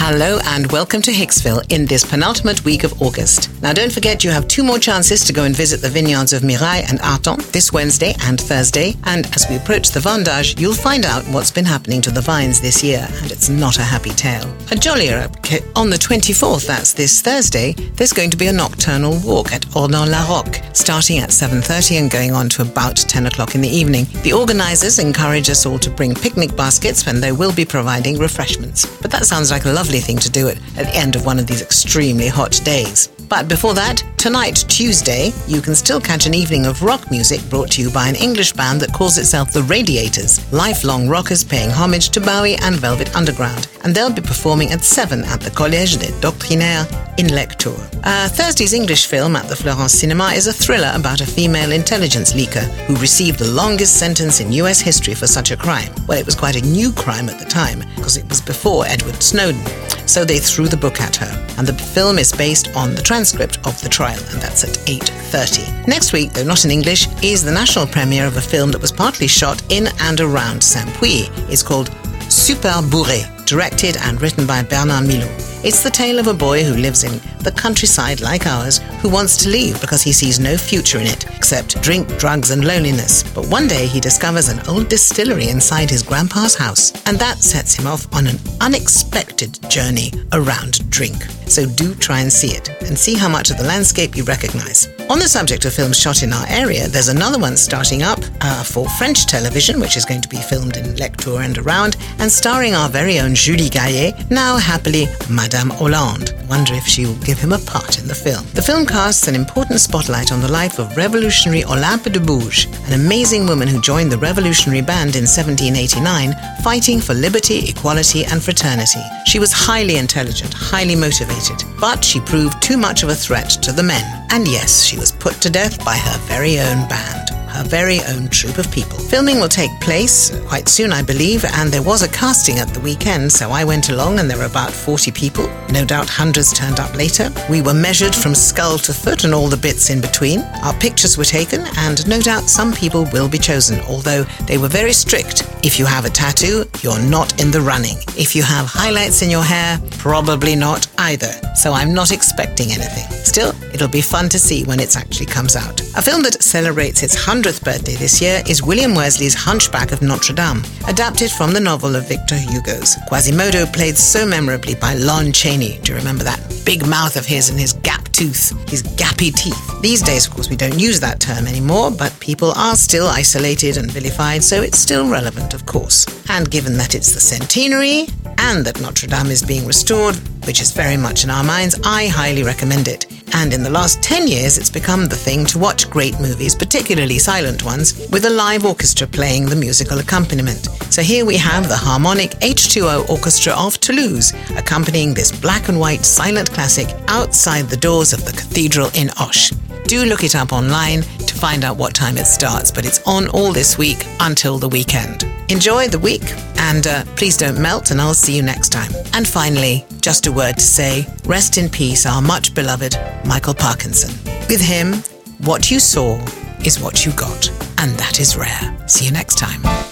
Hello and welcome to Hicksville in this penultimate week of August. Now don't forget you have 2 more chances to go and visit the vineyards of Mirail and Artan this Wednesday and Thursday, and as we approach the Vendage, you'll find out what's been happening to the vines this year, and it's not a happy tale. A jollier on the 24th, that's this Thursday, there's going to be a nocturnal walk at Ornans-la-Roque, starting at 7:30 and going on to about 10 o'clock in the evening. The organisers encourage us all to bring picnic baskets and they will be providing refreshments. But that sounds like a lovely thing to do at the end of one of these extremely hot days. But before that, tonight, Tuesday, you can still catch an evening of rock music brought to you by an English band that calls itself The Radiators, lifelong rockers paying homage to Bowie and Velvet Underground. And they'll be performing at 7 at the Collège des Doctrinaires in Lectoure. Thursday's English film at the Florence Cinema is a thriller about a female intelligence leaker who received the longest sentence in US history for such a crime. Well, it was quite a new crime at the time, because it was before Edward Snowden. So they threw the book at her. And the film is based on the transcript of the trial, and that's at 8:30. Next week, though not in English, is the national premiere of a film that was partly shot in and around Saint-Puy. It's called Super Bourré, directed and written by Bernard Milot. It's the tale of a boy who lives in the countryside like ours, who wants to leave because he sees no future in it, except drink, drugs and loneliness. But one day he discovers an old distillery inside his grandpa's house, and that sets him off on an unexpected journey around drink. So do try and see it, and see how much of the landscape you recognise. On the subject of films shot in our area, there's another one starting up for French television, which is going to be filmed in Lectoure and around, and starring our very own Julie Gaillet, now happily Madame Hollande. Wonder if she will give him a part in the film. The film casts an important spotlight on the life of revolutionary Olympe de Gouges, an amazing woman who joined the revolutionary band in 1789, fighting for liberty, equality and fraternity. She was highly intelligent, highly motivated, but she proved too much of a threat to the men. And yes, she was put to death by her very own band, her very own troupe of people. Filming will take place quite soon, I believe, and there was a casting at the weekend, so I went along and there were about 40 people. No doubt hundreds turned up later. We were measured from skull to foot and all the bits in between. Our pictures were taken, and no doubt some people will be chosen, although they were very strict. If you have a tattoo, you're not in the running. If you have highlights in your hair, probably not either. So I'm not expecting anything. Still, it'll be fun to see when it actually comes out. A film that celebrates its 100th birthday this year is William Worsley's Hunchback of Notre Dame, adapted from the novel of Victor Hugo's. Quasimodo, played so memorably by Lon Chaney. Do you remember that big mouth of his and his gap tooth, his gappy teeth? These days, of course, we don't use that term anymore, but people are still isolated and vilified, so it's still relevant, of course. And given that it's the centenary and that Notre Dame is being restored, which is very much in our minds, I highly recommend it. And in the last 10 years, it's become the thing to watch great movies, particularly silent ones, with a live orchestra playing the musical accompaniment. So here we have the Harmonic H2O Orchestra of Toulouse, accompanying this black and white silent classic outside the doors of the cathedral in Auch. Do look it up online to find out what time it starts, but it's on all this week until the weekend. Enjoy the week, and please don't melt, and I'll see you next time. And finally, just a word to say, rest in peace, our much beloved Michael Parkinson. With him, what you saw is what you got, and that is rare. See you next time.